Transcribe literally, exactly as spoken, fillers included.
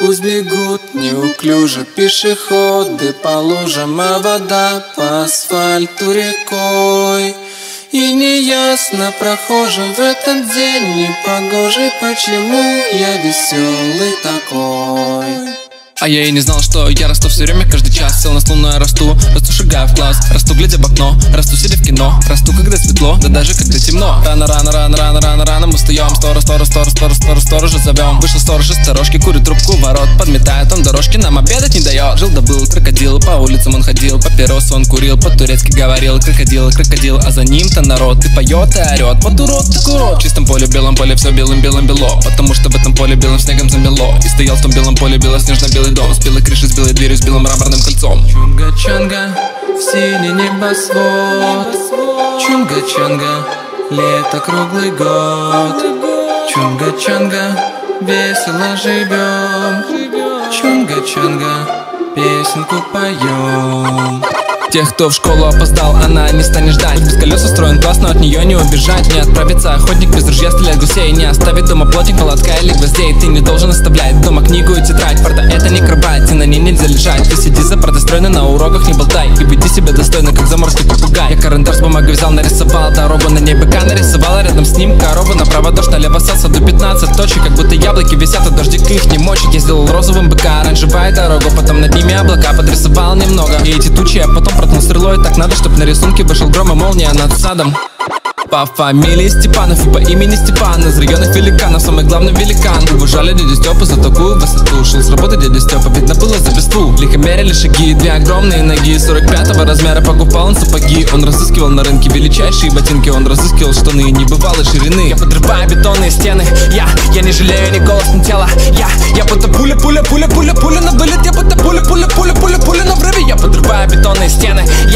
Пусть бегут неуклюже пешеходы по лужам, а вода по асфальту рекой. И неясно прохожим в этот день непогожий, почему я веселый такой. А я и не знал, что я расту все время, каждый час. Сел на стул, но я расту, расту шагая в класс. Расту, глядя в окно, расту, сидя в кино. Расту, когда светло, да даже когда темно. Рано, рано, рано, рано, рано, рано мы встаем. Сторож, сторож, сторож, сторож, сторож, сторожа зовем. Вышел сторож из сторожки, курит трубку ворот. Подметает он дорожки, нам обедать не дает. Жил да был крокодил, по улицам он ходил. Папирос он курил, по-турецки говорил. Крокодил, крокодил, а за ним-то народ. И поет, и орет, вот урод, так урод. В чистом поле, белом поле, все белым-белым бело. Потому что в этом поле белым снегом замело. И стоял в том белом поле белоснежно-белый дом. С белой крышей, с белой дверью, с белым мраморным кольцом. Чунга-чунга, синий небосвод. Чунга-чунга, лето круглый год. Чунга-чунга, весело живем. Чунга-чунга, песенку поем. Тех, кто в школу опоздал, она не станет ждать. Без колес устроен класс, но от нее не убежать. Не отправится охотник без ружья стрелять гусей. Не оставит дома плотник, молотка или гвоздей. Ты не должен оставлять дома книгу и тетрадь. Парта это не кровать, и на ней нельзя лежать. Ты сиди за партой стройно, на уроках не болтай. И веди себя достойно, как заморский попугай. Я карандаш с бумагой взял, нарисовал дорогу. На ней быка нарисовала, рядом с ним корову. Направо дождь, налево сад, саду пятнадцать точек. Как будто яблоки висят, а дождик их не мочит. Я сделал розовым быка, оранжевая дорога. Потом над ними облака подрисовал немного. И эти тучи я потом проткнул стрелой. Так надо, чтоб на рисунке вышел гром и молния над садом. По фамилии Степанов и по имени Степан. Из районов великанов самый главный великан. Уважали дядю Степу за такую высоту. Ушел с работы дядя Степа, видно было за песту. Лихо мерили шаги, две огромные ноги сорок пятого размера, покупал он сапоги. Он разыскивал на рынке величайшие ботинки. Он разыскивал штаны небывалой ширины. Я подрываю бетонные стены. Я, я не жалею ни голос, ни тело. Я, я будто пуля, пуля, пуля, пуля, пуля на вылет. Я будто пуля, пуля, пуля, пуля, пуля на взрыве. Я подрываю бетонные стены.